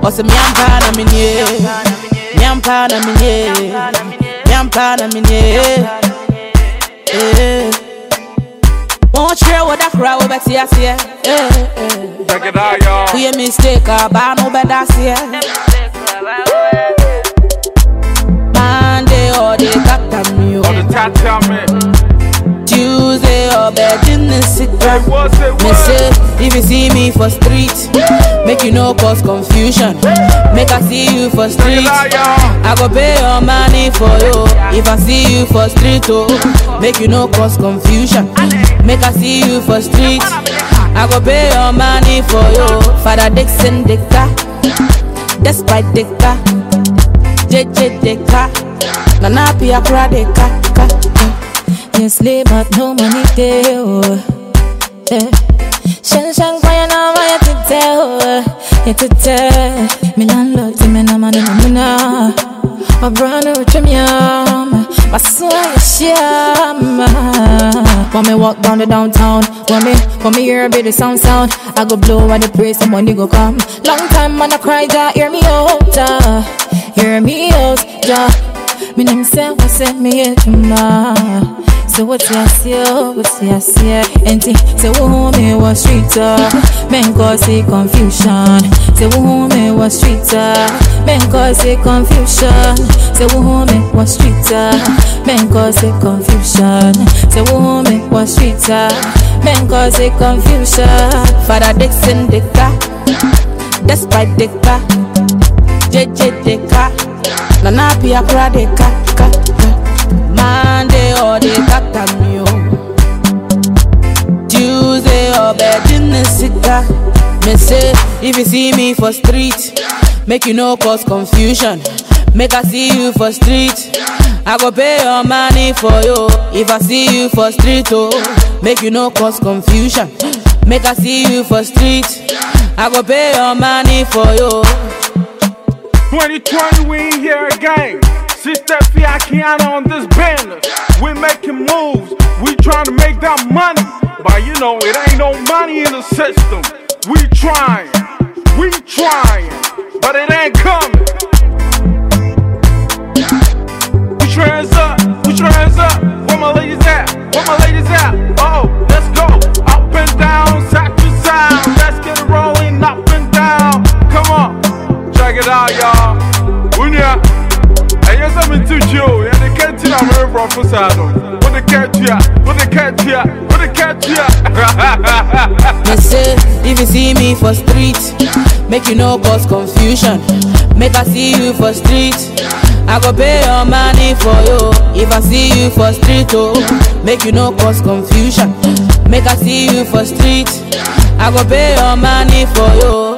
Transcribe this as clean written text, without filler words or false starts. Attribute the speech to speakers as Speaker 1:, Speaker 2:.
Speaker 1: Cause me am pana minye, me am pana minye, me am pana minye. Won't share what that crowd will bet yes, yeah.
Speaker 2: Check it out, y'all.
Speaker 1: We a mistake, but no better see. Monday or the Tatami,
Speaker 2: Or the Tatami.
Speaker 1: Tuesday or bed in the city. Me say, if you see me for street, make you no cause confusion. Make I see you for street, I go pay your money for you. If I see you for street, oh, make you no cause confusion. Make I see you for street, I go pay your money for you. Father Dixon Deka, despite Deka, JJ Deka, Nana Pia Kra Deka.
Speaker 3: Yes, but no money there. Shen Shen Kwaya na Maya Tite, me landlord to me na money na. A brand new chimyam, my son shama. When me walk down the downtown, when me hear a bit of sound, I go blow at the praise, some money go come. Long time man I cry, ja, hear me out, hear me out, ja. Me name say what sent me here to ma. So what's your say? Enti say who me was streeter, men cause say confusion. Say who me was streeter, men cause say confusion. Say who me was streeter, men cause say confusion. Say who me was streeter, men cause say confusion.
Speaker 1: Father Dixon Deka, despite Deka, JJ Deka, Nana Pia Kra Deka. Monday or the Tatami, Tuesday or bed in the city. Me say, if you see me for street, make you no cause confusion. Make I see you for street, I go pay your money for you. If I see you for street, oh, make you no cause confusion. Make I see you for street, I go pay your money for you.
Speaker 2: 2020 we ain't here again. Sister Fiakiana on this banner. We making moves, we trying to make that money. But you know it ain't no money in the system. We trying, but it ain't coming. Put your hands up, where my ladies at, oh, let's go, up and down, side to side, let's get it rolling, up and down, come on, check it out y'all, Unya, and yes I'm into you, and they can't tell I'm very professional, what the cat here,
Speaker 1: Me say, if you see me for street, make you no cause confusion. Make I see you for street, I go pay your money for you. If I see you for street, oh, make you no cause confusion. Make I see you for street, I go pay your money for you.